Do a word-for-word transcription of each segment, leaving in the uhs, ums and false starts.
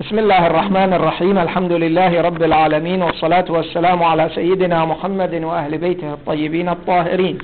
بسم الله الرحمن الرحيم. الحمد لله رب العالمين، والصلاة والسلام على سيدنا محمد وأهل بيته الطيبين الطاهرين،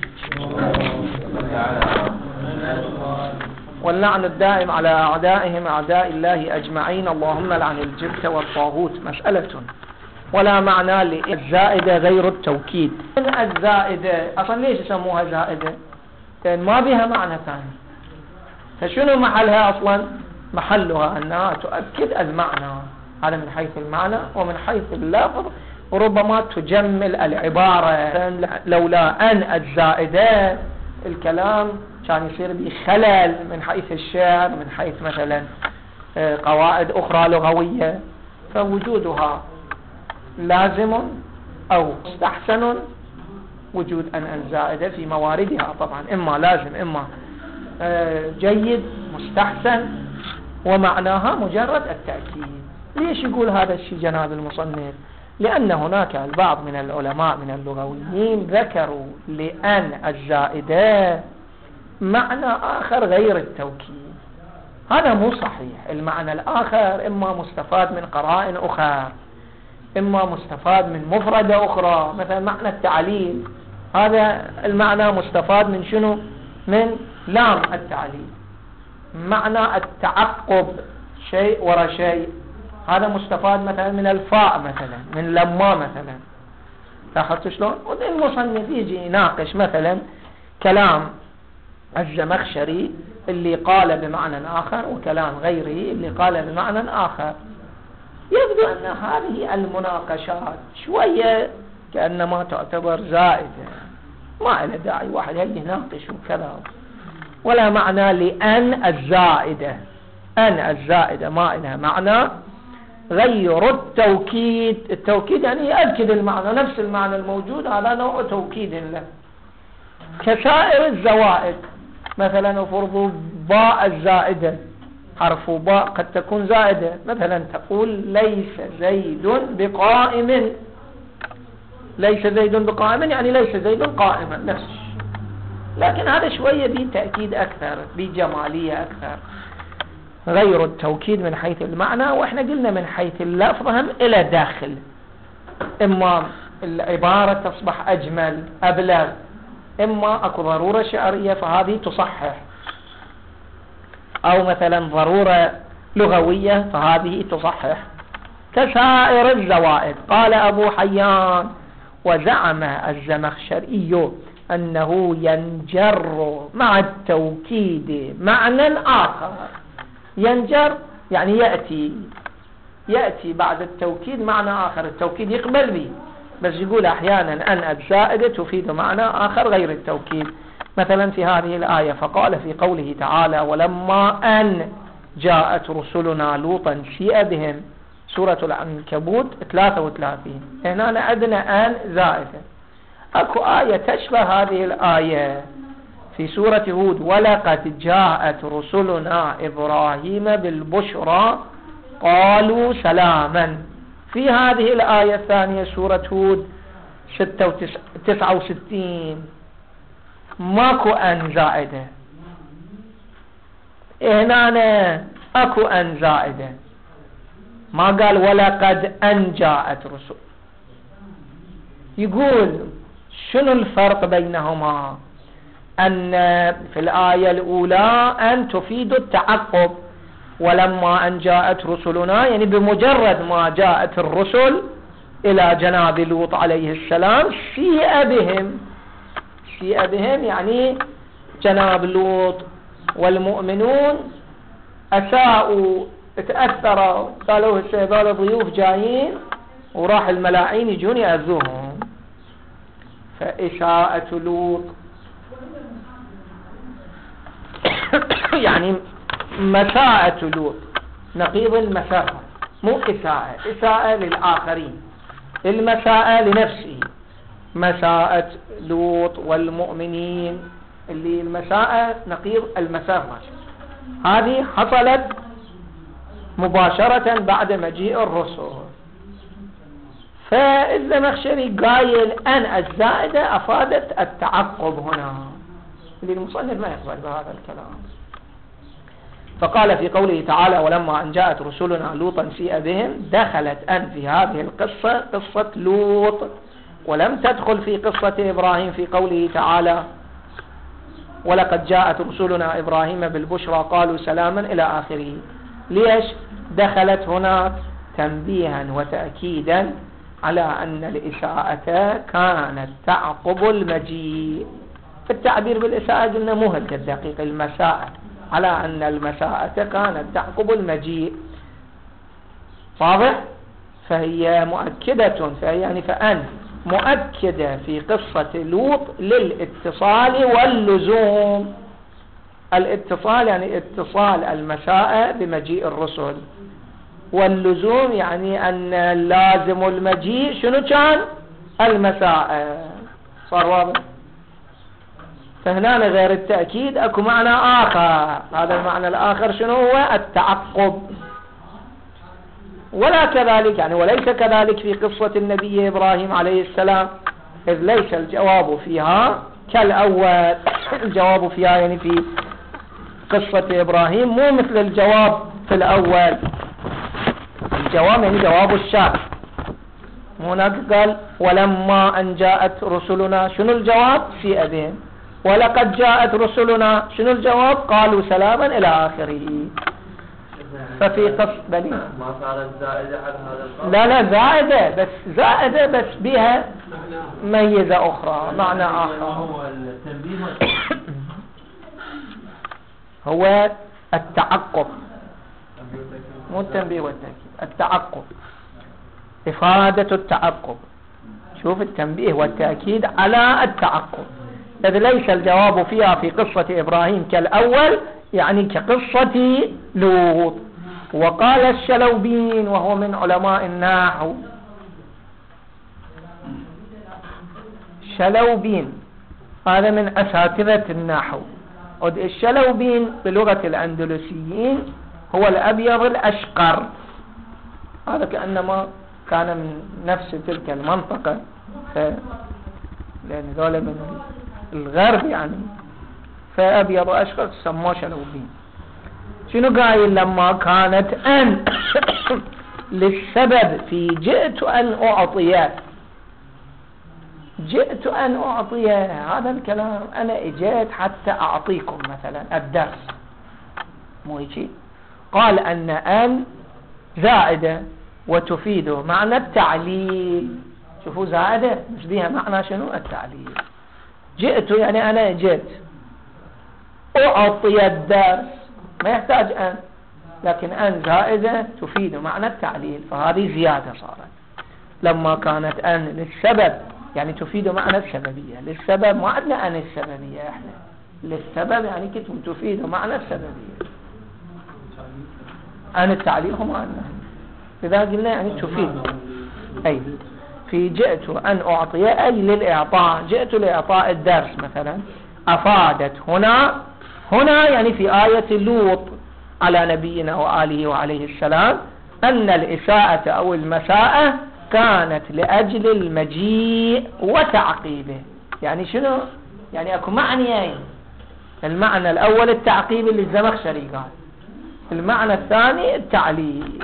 واللعن الدائم على أعدائهم أعداء الله أجمعين. اللهم لعن الجبت والطاغوت. مسألة ولا معنى للزائدة غير التوكيد. الزائدة أصلا ليش يسموها زائدة؟ لأن ما بها معنى ثاني. فشنو محلها أصلا؟ محلها أنها تؤكد المعنى، هذا من حيث المعنى. ومن حيث اللفظ ربما تجمل العبارة، لولا أن الزائدة الكلام كان يصير بخلل من حيث الشعر، من حيث مثلا قواعد أخرى لغوية، فوجودها لازم أو مستحسن وجود أن الزائدة في مواردها طبعا، إما لازم إما جيد مستحسن، ومعناها مجرد التأكيد. ليش يقول هذا الشيء جناب المصنف؟ لأن هناك البعض من العلماء من اللغويين ذكروا لأن الزائدة معنى آخر غير التوكيد. هذا مو صحيح. المعنى الآخر إما مستفاد من قرائن أخرى، إما مستفاد من مفردة أخرى، مثلا معنى التعليل، هذا المعنى مستفاد من شنو؟ من لام التعليل. معنى التعقب شيء وراء شيء، هذا مستفاد مثلا من الفاء، مثلا من لما مثلا. لاحظت شلون؟ والمصنف يجي يناقش مثلا كلام الزمخشري اللي قال بمعنى آخر، وكلام غيره اللي قال بمعنى آخر. يبدو أن هذه المناقشات شوية كأنما تعتبر زائدة، ما إلى داعي واحد يجي يناقش وكذا. ولا معنى لأن الزائدة، أن الزائدة ما إلها معنى غير التوكيد. التوكيد يعني يأكد المعنى، نفس المعنى الموجود، هذا نوع توكيد له. كسائر الزوائد، مثلا فرض باء الزائدة، حرف باء قد تكون زائدة، مثلا تقول ليس زيد بقائم. ليس زيد بقائم يعني ليس زيد قائما، نفس. لكن هذا شوية بتأكيد أكثر، بجمالية أكثر، غير التوكيد من حيث المعنى. وإحنا قلنا من حيث اللفظ هم إلى داخل، إما العبارة تصبح أجمل أبلغ، إما أكو ضرورة شعرية فهذه تصحح، أو مثلا ضرورة لغوية فهذه تصحح. كسائر الزوائد. قال أبو حيان: وزعم الزمخشري أنه ينجر مع التوكيد معنى آخر. ينجر يعني يأتي يأتي بعد التوكيد معنى آخر، التوكيد يقبل به، بس يقول أحيانا أن الزائدة تفيد معنى آخر غير التوكيد. مثلا في هذه الآية فقال في قوله تعالى: ولما أن جاءت رسلنا لوطا سيء بهم، سورة العنكبوت ثلاثة وثلاثين. هنا عندنا أن زائدة. أكو آية تشبه هذه الآية في سورة هود: ولقد جاءت رسلنا إبراهيم بالبشرى قالوا سلاما. في هذه الآية الثانية سورة هود تسعة وستين ماكو أن زائدة. هنا أكو أن زائدة، ما قال ولقد أن جاءت رسل. يقول شنو الفرق بينهما؟ أن في الآية الأولى أن تفيد التعقب، ولما أن جاءت رسلنا يعني بمجرد ما جاءت الرسل إلى جناب لوط عليه السلام سيء بهم. سيء بهم يعني جناب لوط والمؤمنون أساءوا، تأثروا، قالوا هذول ضيوف جايين وراح الملاعين يجون يأذوهم. فإساءة لوط يعني مساءة لوط، نقيض المساءة، مو إساءة. إساءة للآخرين، المساءة لنفسه. مساءة لوط والمؤمنين اللي المساءة نقيض المسافة، هذه حصلت مباشرة بعد مجيء الرسل. فالزمخشري قايل أن الزائدة أفادت التعقب هنا، اللي المصنف ما يقبل بهذا الكلام. فقال في قوله تعالى ولما أن جاءت رسلنا لوطا سيء بهم، دخلت أن في هذه القصة قصة لوط، ولم تدخل في قصة إبراهيم في قوله تعالى ولقد جاءت رسلنا إبراهيم بالبشرى قالوا سلاما إلى آخره. ليش دخلت هناك؟ تنبيها وتأكيدا على أن الإساءة كانت تعقب المجيء. في التعبير بالإساءة قلنا مو هلك الدقيق، المساءة، على أن المساءة كانت تعقب المجيء. واضح؟ فهي مؤكدة، فهي يعني فأن مؤكدة في قصة لوط للاتصال واللزوم. الاتصال يعني اتصال المساءة بمجيء الرسل، واللزوم يعني أن لازم المجيء شنو كان؟ المساءة. صار واضح؟ فهنا غير التأكيد اكو معنى آخر، هذا المعنى الآخر شنو هو؟ التعقب. ولا كذلك يعني وليس كذلك في قصة النبي إبراهيم عليه السلام، إذ ليس الجواب فيها كالأول. الجواب فيها يعني في قصة إبراهيم مو مثل الجواب في الأول. الجواب يعني جواب الشرط. هناك قال ولما أن جاءت رسلنا، شنو الجواب؟ سيء بهم. ولقد جاءت رسلنا، شنو الجواب؟ قالوا سلاما إلى آخره. ففي قصة بني ما صارت زائدة على هذا القول؟ لا لا زائدة، بس زائدة بس بها ميزة أخرى، معنى آخر. هو التنبيه هو التعقب، مو التنبيه والتأكيد، التعقب، إفادة التعقب. شوف التنبيه والتأكيد على التعقب، إذ ليس الجواب فيها في قصة إبراهيم كالأول يعني كقصة لوط. وقال الشلوبين وهو من علماء النحو، شلوبين هذا من أساتذة النحو. الشلوبين بلغة الأندلسيين هو الأبيض الأشقر، هذا كأنما كان من نفس تلك المنطقة، لأن ذولا من الغرب يعني، فأبيض أشقر تسمى شلوبين. شنو قايل؟ لما كانت أن للسبب في جئت أن أعطي، جئت أن أعطي هذا الكلام، أنا اجيت حتى أعطيكم مثلا الدرس، مو يجي. قال أن أن زائدة وتفيد معنى التعليل. شوفوا زائدة مش بيها معنى شنو؟ التعليل. جئت يعني أنا جئت، أعطي الدرس ما يحتاج أن، لكن أن زائدة تفيد معنى التعليل، فهذه زيادة صارت. لما كانت أن للسبب يعني تفيد معنى السببية، للسبب ما عندنا أن السببية إحنا، للسبب يعني كتب تفيد معنى السببية. أن التعليل هم عندنا، إذا قلنا يعني تفيد. أي في جئت أن أعطي أي للإعطاء، جئت لإعطاء الدرس مثلا. أفادت هنا، هنا يعني في آية لوط على نبينا وآله وعليه السلام، أن الإساءة أو المساءة كانت لأجل المجيء وتعقيبه. يعني شنو؟ يعني أكو معنيين، المعنى الأول التعقيب اللي الزمخشري قال، المعنى الثاني التعليل.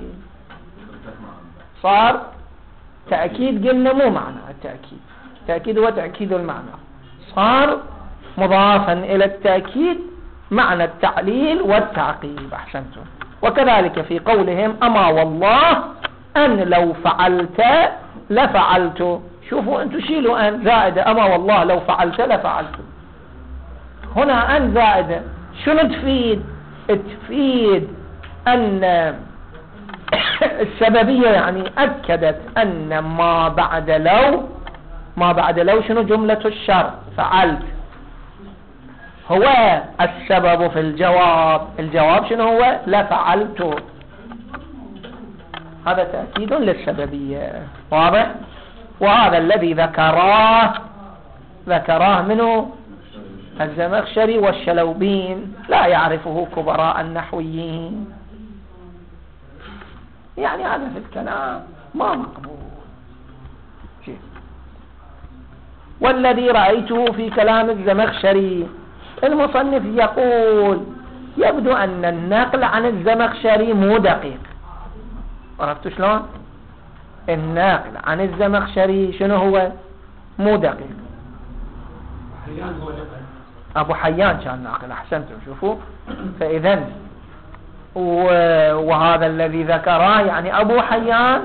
صار تأكيد قلنا مو معنى التأكيد، التأكيد هو تأكيد المعنى، صار مضافا إلى التأكيد معنى التعليل والتعقيب. أحسنتم. وكذلك في قولهم أما والله أن لو فعلت لفعلت. شوفوا أنتم شيلوا أن زائدة، أما والله لو فعلت لفعلت. هنا أن زائدة شنو تفيد؟ تفيد أن السببية، يعني أكدت أن ما بعد لو، ما بعد لو شنو؟ جملة الشرط، فعلت هو السبب في الجواب. الجواب شنو هو؟ لفعلت. هذا تأكيد للسببية. واضح؟ وهذا الذي ذكراه ذكراه منه الزمخشري والشلوبين، لا يعرفه كبراء النحويين. يعني هذا في الكلام ما مقبول. والذي رأيته في كلام الزمخشري، المصنف يقول يبدو أن النقل عن الزمخشري مو دقيق. عرفتوا شلون؟ النقل عن الزمخشري شنو هو؟ مو دقيق. أبو حيان كان ناقل، أحسنتم. شوفوا، فإذا وهذا الذي ذكره يعني أبو حيان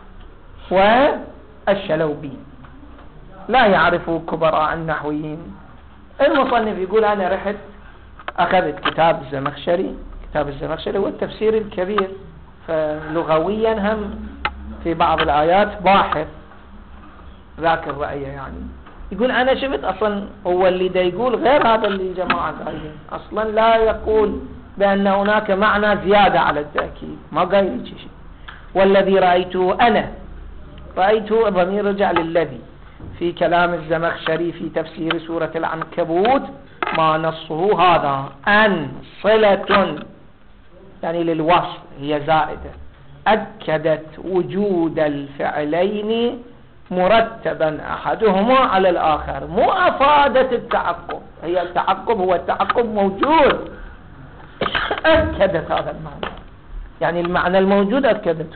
والشلوبي لا يعرف كبراء النحويين. المصنف يقول أنا رحت أخذت كتاب الزمخشري، كتاب الزمخشري والتفسير الكبير، فلغويا هم في بعض الآيات باحث ذاك الرأي. يعني يقول أنا شفت أصلا هو اللي دا يقول غير هذا اللي جماعة قايلين، أصلا لا يقول بأن هناك معنى زيادة على التأكيد، ما قايل شيء. والذي رأيته أنا رأيته الضمير رجع للذي في كلام الزمخشري في تفسير سورة العنكبوت، ما نصه هذا أن صلة يعني للوصل هي زائدة أكدت وجود الفعلين مرتبا أحدهما على الآخر، مو أفادت التعقب. هي التعقب هو التعقب موجود، أكدت هذا المعنى، يعني المعنى الموجود أكدته.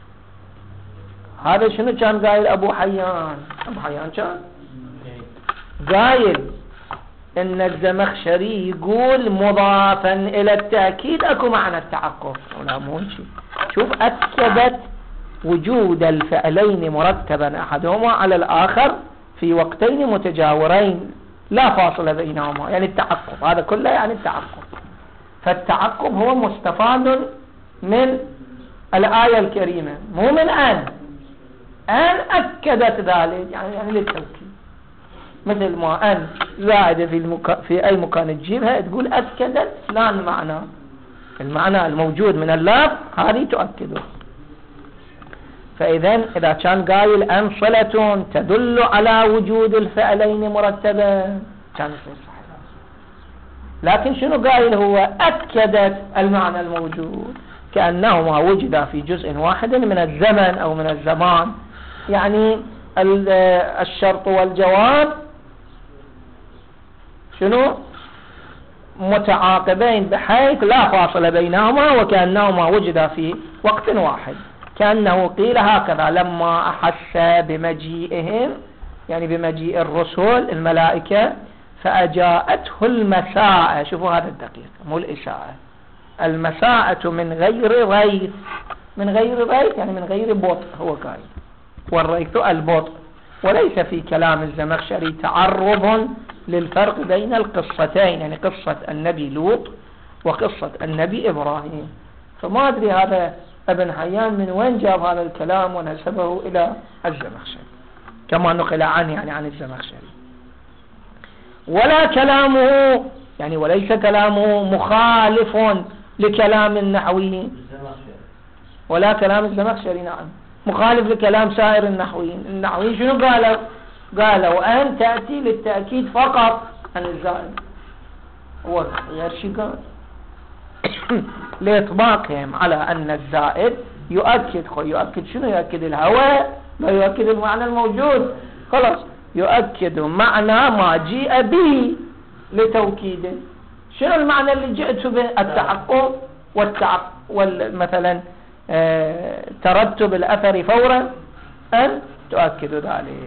هذا شنو كان قايل أبو حيان؟ أبو حيان كان قايل إن الزمخشري يقول مضافا إلى التأكيد أكو معنى التعقب، ولا مو شيء. شوف، أكدت وجود الفعلين مرتبا أحدهما على الآخر في وقتين متجاورين لا فاصل بينهما، يعني التعقب هذا كله يعني التعقب. فالتعقب هو مستفاد من الآية الكريمة، مو من أن أن أكدت ذلك، يعني, يعني للتوكيد. مثل ما أن زائدة في, المكا... في أي مكان تجيبها تقول أكدت فلان معنى، المعنى الموجود من اللفظ هذه تؤكده. فإذا إذا كان قايل أن صلة تدل على وجود الفعلين مرتبا كان يصير صحيح. لكن شنو قايل هو؟ أكدت المعنى الموجود كأنهما وجدا في جزء واحد من الزمن أو من الزمان، يعني الشرط والجواب شنو؟ متعاقبين بحيث لا فاصل بينهما، وكأنهما وجدا في وقت واحد. كأنه قيل هكذا لما أحس بمجيئهم، يعني بمجيء الرسل الملائكة، فأجاءته المساء. شوفوا هذا الدقيق، مو الإساءة. المساءة من غير ريث، من غير ريث يعني من غير بطء، هو قال والريث البطء. وليس في كلام الزمخشري تعرض للفرق بين القصتين، يعني قصة النبي لوط وقصة النبي إبراهيم. فما أدري هذا ابن حيان من وين جاب هذا الكلام ونسبه إلى الزمخشري كما نقل عنه، يعني عن الزمخشري. ولا كلامه يعني وليس كلامه مخالف لكلام النحويين، ولا كلام الزمخشري نعم مخالف لكلام سائر النحويين. النحويين شنو قالوا؟ قالوا أن تأتي للتأكيد فقط عن الزائد، هو غير شيء قال لإطباقهم على أن الزائد يؤكد. خو يؤكد شنو؟ يؤكد الهواء، لا يؤكد المعنى الموجود. خلاص يؤكد معنى ما جيء به لتوكيده. شنو المعنى اللي جئت به؟ التعقب والتعقب والمثلا آه ترتب الأثر فورا أن تؤكد ذلك.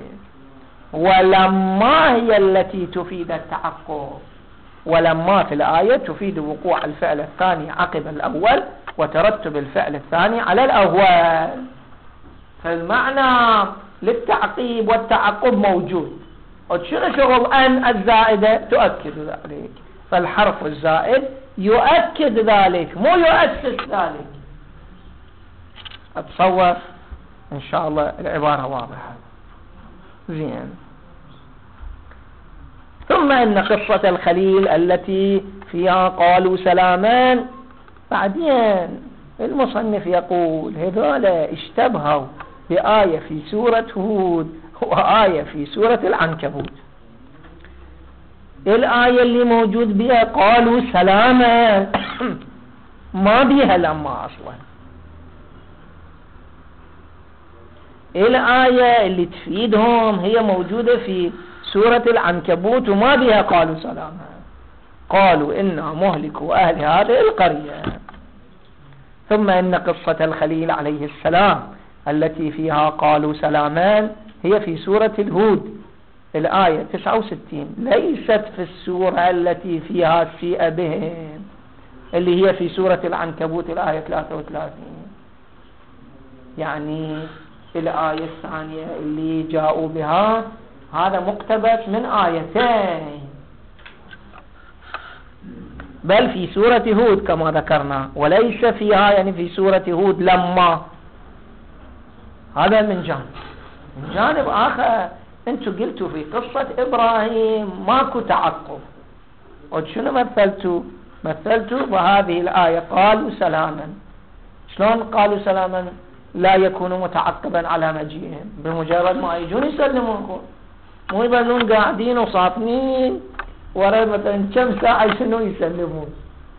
ولما هي التي تفيد التعقب، ولما في الآية تفيد وقوع الفعل الثاني عقب الأول وترتب الفعل الثاني على الأول. فالمعنى للتعقيب والتعقب موجود. وشنو شغل أن الزائدة؟ تؤكد ذلك. فالحرف الزائد يؤكد ذلك مو يؤسس ذلك. أتصور إن شاء الله العبارة واضحة زين. ثم إن قصة الخليل التي فيها قالوا سلامان، بعدين المصنف يقول هذولا اشتبهوا بآية في سورة هود وآية في سورة العنكبوت. الآية اللي موجود بها قالوا سلاما ما بيها لما أصلا. الآية اللي تفيدهم هي موجودة في سورة العنكبوت وما بها قالوا سلاما. قالوا إنا مهلكوا أهل هذه القرية. ثم إن قصة الخليل عليه السلام التي فيها قالوا سلامان هي في سورة الهود الآية تسعة وستين، ليست في السورة التي فيها سيء بهم اللي هي في سورة العنكبوت الآية ثلاثة وثلاثين. يعني الآية الثانية اللي جاءوا بها هذا مقتبس من آيتين، بل في سورة هود كما ذكرنا، وليس فيها يعني في سورة هود لما. هذا من جانب. من جانب آخر انتوا قلتوا في قصة إبراهيم ماكو تعقب، وشنو مثلتوا؟ مثلتوا بهذه الآية قالوا سلاما. شلون قالوا سلاما لا يكون متعقبا على مجيئهم؟ بمجرد ما يجون يسلمون، مو يبنون قاعدين وصاطنين ورا مثلا كم ساعة شنو يسلمون.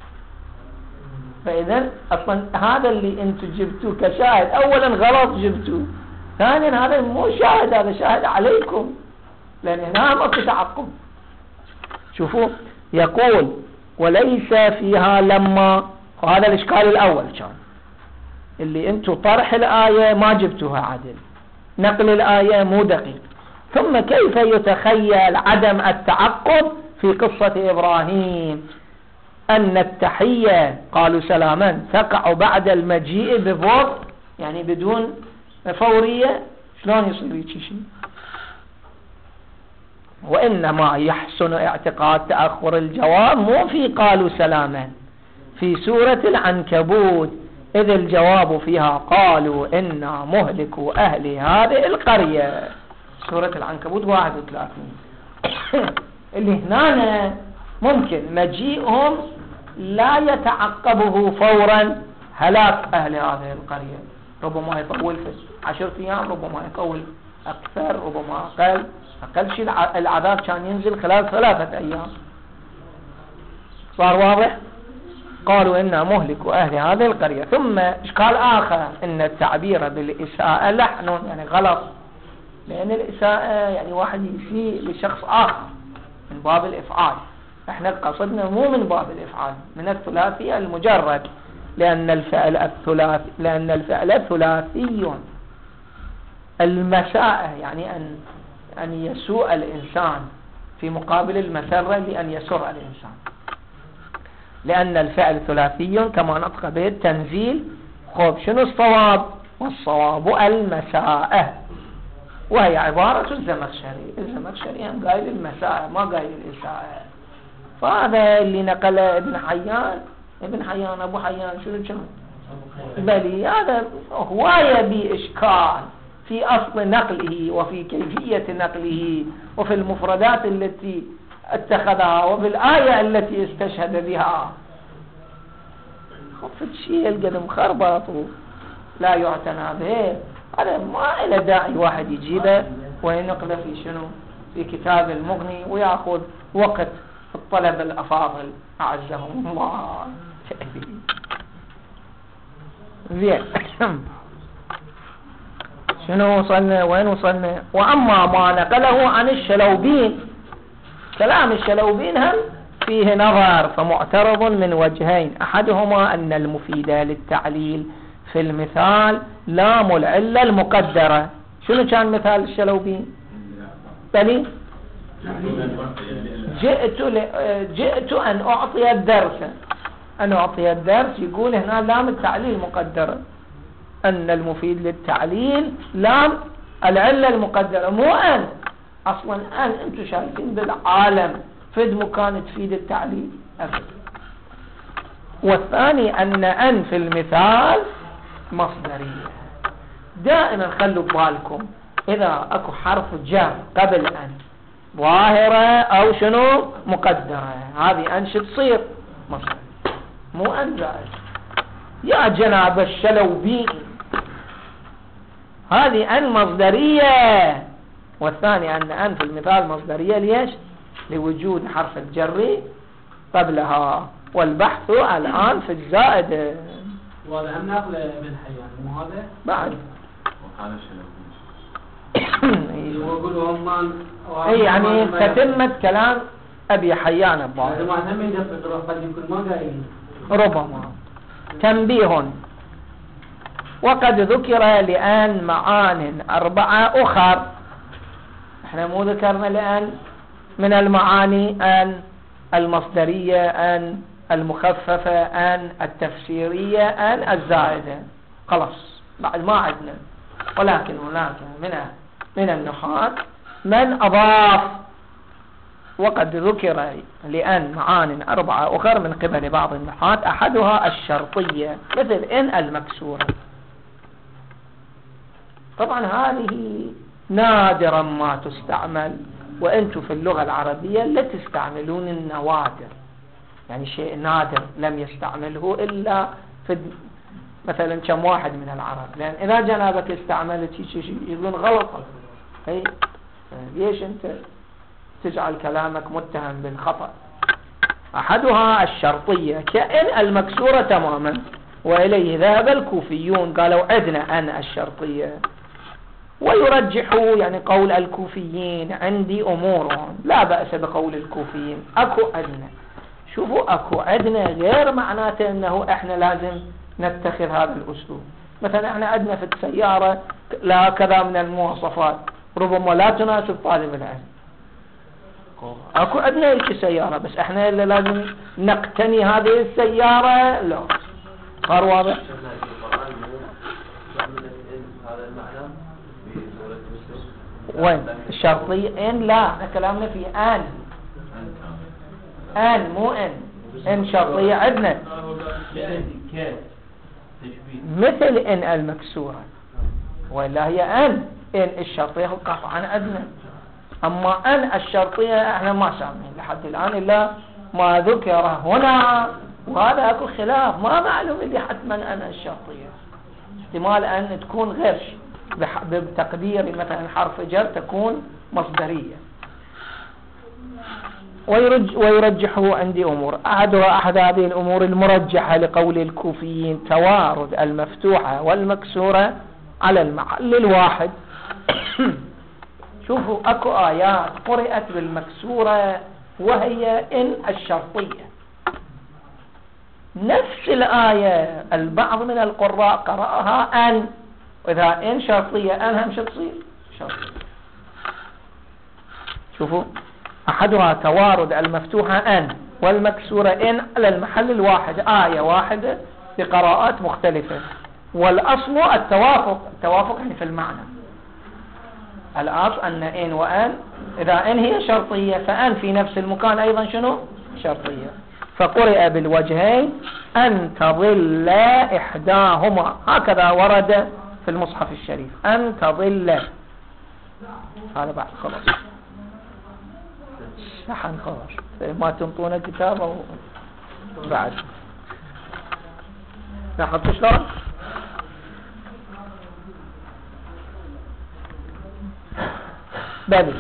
فإذا أصلا هذا اللي انتوا جبتوه كشاهد أولا غلط جبتوه، ثانيا هذا مو شاهد، هذا شاهد عليكم، لأن هنا ما في تعقب. شوفوا يقول وليس فيها لما، وهذا الإشكال الأول كان اللي انتوا طرح الآية ما جبتوها عدل، نقل الآية مو دقيق. ثم كيف يتخيل عدم التعقب في قصة إبراهيم أن التحية قالوا سلاما تقع بعد المجيء ببطء، يعني بدون فورية؟ شلون يصير هيك شيء؟ وإنما يحسن اعتقاد تأخر الجواب مو في قالوا سلاما، في سورة العنكبوت، إذ الجواب فيها قالوا إنا مهلكوا أهل هذه القرية، سورة العنكبوت واحد وثلاثين. اللي هنا ممكن مجيئهم لا يتعقبه فورا هلاك أهل هذه القرية، ربما يطول في عشرة أيام، ربما يطول أكثر، ربما أقل. أقل شيء العذاب كان ينزل خلال ثلاثة أيام. صار واضح؟ قالوا إنا مهلكوا أهل هذه القرية. ثم إشكال آخر أن التعبير بالإساءة لحن، يعني غلط، لأن الإساءة يعني واحد يسيء لشخص آخر من باب الإفعال، احنا قصدنا مو من باب الإفعال، من الثلاثي المجرد، لأن الفعل الثلاثي لأن الفعل ثلاثي. المساءة يعني أن أن يسوء الإنسان في مقابل المسرة لأن يسر الإنسان، لأن الفعل ثلاثي كما نطق به التنزيل. خب شنو الصواب؟ والصواب المساءة، وهي عبارة الزمخشري. الزمخشري هم قايل المساءة ما قايل الإساءة. فهذا اللي نقل ابن حيان ابن حيان أبو حيان شنو كان؟ بلي هذا هواية بإشكال في أصل نقله وفي كيفية نقله وفي المفردات التي اتخذها وفي الآية التي استشهد بها. خفت شيء القدم خربط لا يعتنى به، هذا ما إلى داعي واحد يجيبه وينقله في شنو؟ في كتاب المغني ويأخذ وقت الطلب الأفاضل أعزهم الله. زين شنو وصلنا؟ وين وصلنا؟ وأما ما نقله عن الشلوبين، كلام الشلوبين هم فيه نظر، فمعترض من وجهين، أحدهما أن المفيد للتعليل في المثال لام العلة المقدرة. شنو كان مثال الشلوبين؟ بني جئت ل... جئت أن أعطي الدرس، أن أعطي الدرس، يقول هنا لام التعليل مقدرة، أن المفيد للتعليل لام العلة المقدرة، مو أن. أصلا أن أنتم شايفين بالعالم فد مكان تفيد التعليل أبدا. والثاني أن أن في المثال مصدرية. دائما خلوا بالكم إذا أكو حرف جر قبل أن ظاهرة أو شنو مقدرة، هذه أن شو تصير؟ مصدر، مو أن زائد. يا جناب الشلوبين هذه أن مصدرية، والثاني أن أن في المثال مصدرية. ليش؟ لوجود حرف الجر قبلها، والبحث الآن في الزائد. وهذا هم نقل ابن حيان مو هذا؟ بعد يقولوا هم اي يعني تتمة كلام أبي حيان الظاهر. هذا معناه ما يدفق قد يكون ما قايل. ربما. تنبيه: وقد ذكر لأن معان أربعة أخر. احنا مو ذكرنا لأن من المعاني أن المصدرية، أن المخففة، أن التفسيرية، أن الزائدة. خلاص بعد ما عدنا. ولكن هناك من من النحاة من أضاف وقد ذكر لأن معان أربعة أخر من قبل بعض النحاة، أحدها الشرطية مثل إن المكسورة. طبعا هذه نادرا ما تستعمل، وأنتم في اللغة العربية لا تستعملون النوادر، يعني شيء نادر لم يستعمله إلا في مثلا كم واحد من العرب، لأن إذا جنابك استعملت شيء يقولون غلط. أي ليش أنت تجعل كلامك متهم بالخطأ؟ أحدها الشرطية كأن المكسورة تماما، وإليه ذهب الكوفيون قالوا عدنا أن الشرطية، ويرجحوا يعني قول الكوفيين عندي أمورهم، لا بأس بقول الكوفيين أكو أدنى. شوفوا أكو أدنى غير معناته أنه إحنا لازم نتخذ هذا الأسلوب. مثلا إحنا عندنا في السيارة لا كذا من المواصفات ربما لا تناسب طالب العلم، أكو أدنى هيك سيارة، بس إحنا اللي لازم نقتني هذه السيارة. لا صار واضح؟ وين الشرطية؟ إن لا، احنا كلامنا في آن. آن مو إن. إن شرطية عندنا مثل إن المكسورة، ولا هي أن. إن الشرطية قطعا عندنا، أما أن الشرطية احنا ما سامعين لحد الآن إلا ما ذكر هنا، وهذا أكو خلاف، ما معلوم اللي حتما أن الشرطية، احتمال أن تكون غير بتقدير مثلا حرف جر تكون مصدرية. ويرج ويرجحه عندي أمور، أحدها أحد هذه الأمور المرجحة لقول الكوفيين توارد المفتوحة والمكسورة على المحل الواحد. شوفوا أكو آيات قرأت بالمكسورة وهي إن الشرطية، نفس الآية البعض من القراء قرأها أن، وإذا إن شرطية أن هم شو تصير؟ شرطية. شوفوا أحدها توارد المفتوحة أن والمكسورة إن على المحل الواحد، آية واحدة بقراءات مختلفة، والأصل التوافق. التوافق يعني في المعنى. الأصل أن إن وأن، إذا إن هي شرطية فأن في نفس المكان أيضا شنو؟ شرطية. فقرئ بالوجهين أن تضل إحداهما، هكذا ورد في المصحف الشريف أن تضل. هذا بعد خلاص شحن خلاص، ما تنطونا كتابه بعد لاحظت شلون؟ بلي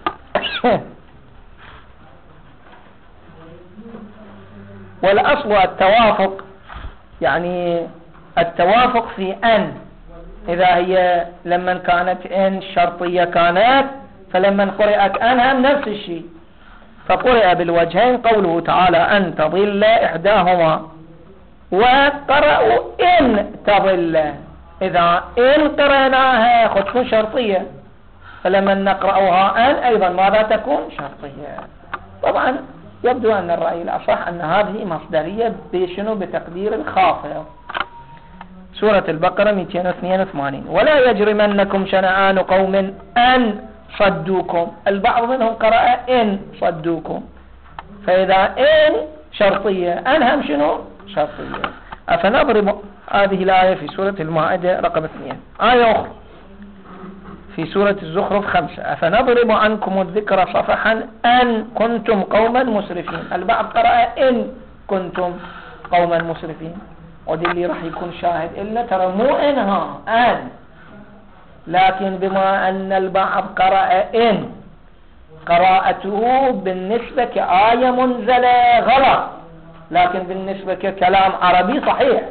والأصل التوافق، يعني التوافق في أن، إذا هي لما كانت إن شرطية كانت، فلما قرأت أن هم نفس الشيء. فقرأ بالوجهين قوله تعالى أن تضل إحداهما، وقرأوا إن تضل. إذا إن قرأناها خطف شرطية، فلما نقرأها أن أيضا ماذا تكون؟ شرطية. طبعا يبدو أن الرأي الأصح أن هذه مصدرية بشنو؟ بتقدير الخافض. سورة البقرة مئتين واثنين وثمانين. ولا يجرمنكم شنآن قوم أن صدوكم، البعض منهم قرأ إن صدوكم، فإذا إن شرطية أن هم شنو؟ شرطية. أفنضرب هذه الآية في سورة المائدة رقم اثنين. آية أخرى في سورة الزخرف خمسة. أفنضرب عنكم الذكر صفحا أن كنتم قوما مسرفين، البعض قرأ إن كنتم قوما مسرفين، ودي اللي راح يكون شاهد إلا ترى مو إنها أن، لكن بما أن البعض قرأ إن قراءته بالنسبة كآية منزلة غلط، لكن بالنسبة ككلام عربي صحيح.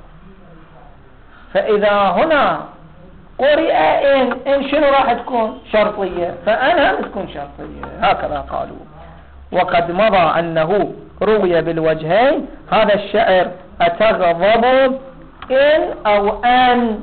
فإذا هنا قرئ إن، إن شنو راح تكون؟ شرطية، فأنها تكون شرطية، هكذا قالوا. وقد مضى أنه روي بالوجهين. هذا الشعر أتغضب إن أو أن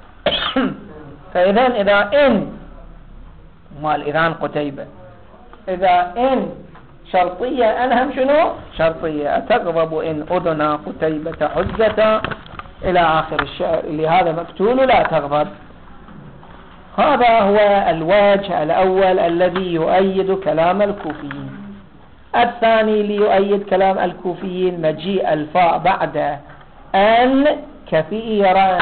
فإذا إذا إن مال إذا قتيبة، إذا إن شرطية أنهم شنو شرطية. أتغضب إن أذن قتيبة حجة إلى آخر الشعر. لهذا مقتول لا تغضب. هذا هو الوجه الأول الذي يؤيد كلام الكوفيين. الثاني ليؤيد كلام الكوفيين مجيء الفاء بعد أن كثيرا.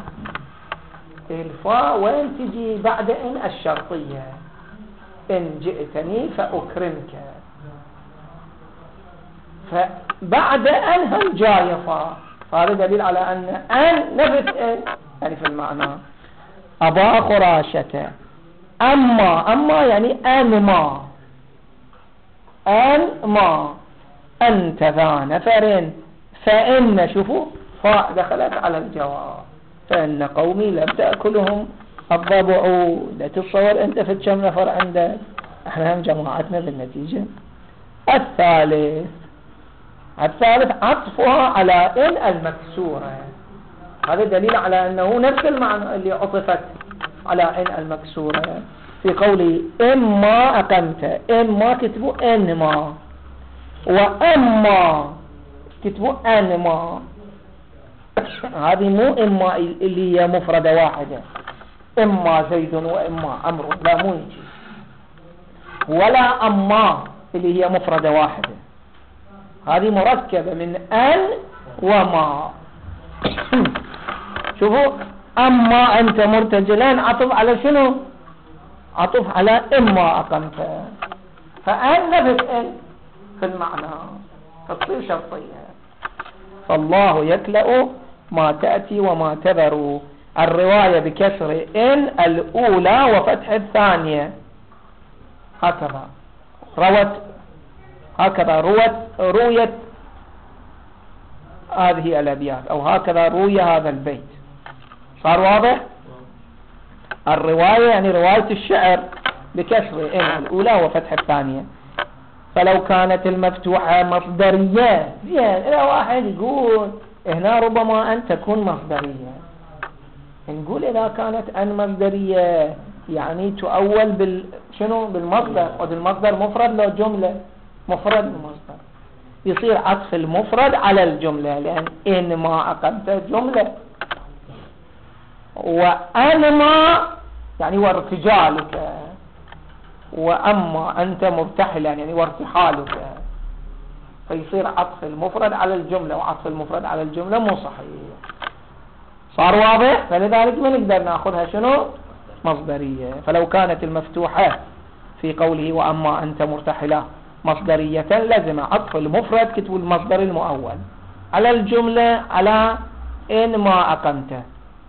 الفاء وين تجي بعد إن الشرطية، إن جئتني فأكرمك، فبعد أن هم جاي فاء. هذا دليل على أن أن نفس إن يعني في المعنى. أبا خراشة أما أما يعني أن ما أن ما أنت ذا نفر فإن شوفوا فاء دخلت على الجواب. فإن قومي لم تأكلهم الضبع. لا تتصور أنت في كم نفر عندك، احنا هم جماعتنا بالنتيجة. الثالث الثالث عطفها على إن المكسورة. هذا دليل على أنه نفس المعنى اللي عطفت على إن المكسورة في قولي إما أقمت. إما كتبوا إنما، وأما كتبوا أنما. هذه مو إما اللي هي مفردة واحدة، إما زيد وإما أمر، لا مو يجي. ولا أما اللي هي مفردة واحدة، هذه مركبة من أن وما. شوفوا أما أنت مرتجلان عطف على شنو؟ عطف على إما أقمت. فأن نفس إن في المعنى تصير شرطية. فالله يكلأ ما تأتي وما تذر. الرواية بكسر إن الأولى وفتح الثانية. هكذا روت هكذا روت رويت هذه الأبيات، أو هكذا روي هذا البيت. صار واضح؟ الرواية يعني رواية الشعر بكسر إن الأولى وفتح الثانية. فلو كانت المفتوحة مصدرية زين، إذا واحد يقول هنا ربما أن تكون مصدرية، نقول إذا كانت أن مصدرية يعني تؤول بال شنو بالمصدر، والمصدر مفرد لو جملة مفرد المصدر، يصير عطف المفرد على الجملة، لأن إن ما أقمت جملة، وأن ما يعني وارتجالك، وأما أنت مرتحلا يعني وارتحالك، فيصير عطف المفرد على الجملة، وعطف المفرد على الجملة مو صحيح. صار واضح؟ فلذلك ما نقدر نأخذها شنو مصدرية. فلو كانت المفتوحة في قوله وأما أنت مرتحلا مصدرية لازم عطف المفرد كتب المصدر المؤول على الجملة على إن ما أقمته.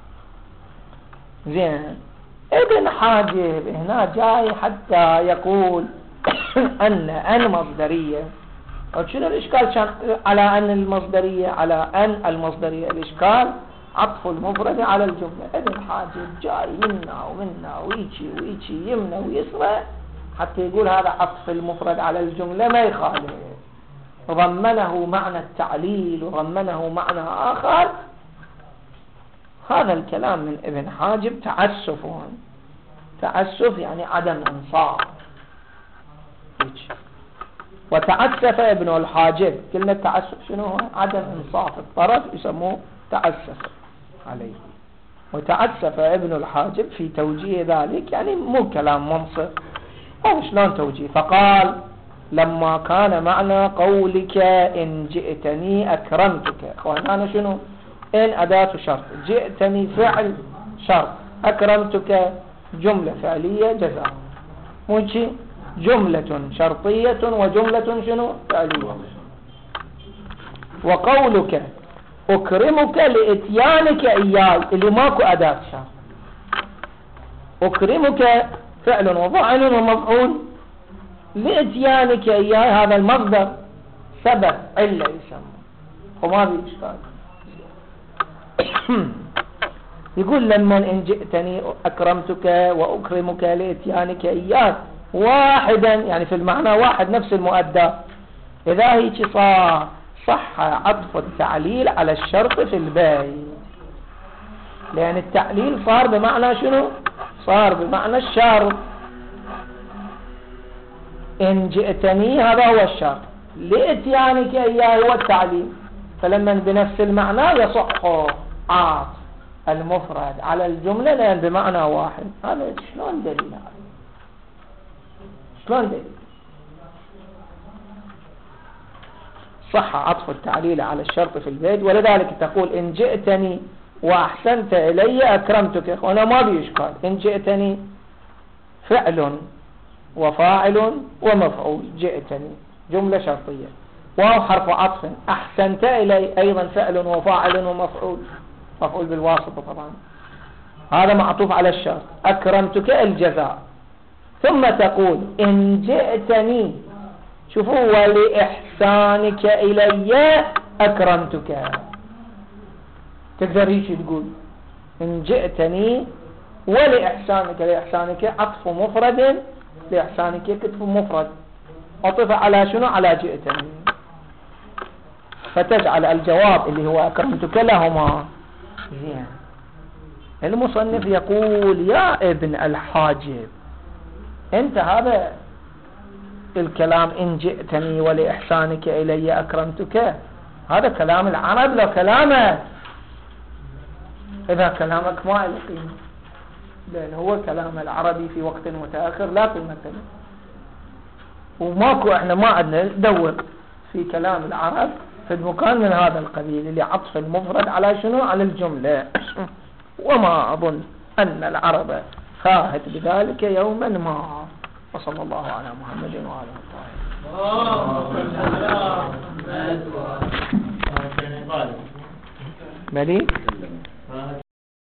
زين. ابن حاجب هنا جاي حتى يقول أن أن مصدرية. شنو الإشكال كان على أن المصدرية على أن المصدرية؟ الإشكال عطف المفرد على الجملة. ابن حاجب جاي منا ومنا ويجي ويجي يمنا ويسرى حتى يقول هذا عطف المفرد على الجملة ما يخالف، ضمنه معنى التعليل وضمنه معنى آخر. هذا الكلام من ابن حاجب تعسف، تعسف يعني عدم انصاف. وتعسف ابن الحاجب، كلمة تعسف شنو هو؟ عدم انصاف الطرف، يسموه تعسف عليه. وتعسف ابن الحاجب في توجيه ذلك، يعني مو كلام منصف أو شلون توجيه. فقال لما كان معنى قولك إن جئتني أكرمتك، أخوانا شنو؟ إن أداة شرط، جئتني فعل شرط، أكرمتك جملة فعلية جزاء، موشي جملة شرطية وجملة شنو فعلية. وقولك أكرمك لإتيانك إياي اللي ماكو أداة شرط، أكرمك فعل وفاعل ومفعول، لإتيانك إياي هذا المصدر سبب علة يسمى. وما في إشكال. يقول لما إن جئتني أكرمتك وأكرمك لإتيانك إياي، واحدا يعني في المعنى واحد نفس المؤدى، إذا هيك صار صح عطف التعليل على الشرط في البيت، لأن التعليل صار بمعنى شنو؟ صار بمعنى الشرط. إن جئتني هذا هو الشرط، لإتيانك إياه هو التعليل، فلما بنفس المعنى يصح عطف المفرد على الجملة لأن بمعنى واحد. هذا شلون دليل؟ هذا شلون دليل؟ صح عطف التعليل على الشرط في البيت، ولذلك تقول إن جئتني وأحسنت إلي أكرمتك. هنا ما بيشكال، إن جئتني فعل وفاعل ومفعول، جئتني جملة شرطية، واو حرف عطف، أحسنت إلي أيضا فعل وفاعل ومفعول، مفعول بالواسطة طبعا، هذا معطوف على الشرط، أكرمتك الجزاء. ثم تقول إن جئتني، شوفوا، ولإحسانك إلي أكرمتك. تقدر هيك تقول إن جئتني ولإحسانك، لإحسانك عطف مفرد، لإحسانك كتف مفرد، عطف على شنو؟ على جئتني، فتجعل الجواب اللي هو أكرمتك لهما. زين. المصنف يقول يا ابن الحاجب، انت هذا الكلام إن جئتني ولإحسانك إلي أكرمتك هذا كلام العرب لو كلامك، إذا كلامك ما له قيمة، لأن هو كلام العربي في وقت متأخر لا قيمة له، وماكو احنا ما عندنا ندور في كلام العرب في المكان من هذا القبيل اللي عطف المفرد على شنو؟ على الجملة. وما أظن أن العرب خاهت بذلك يوما ما. وصلى الله على محمد وعلى آله وصحبه. مليك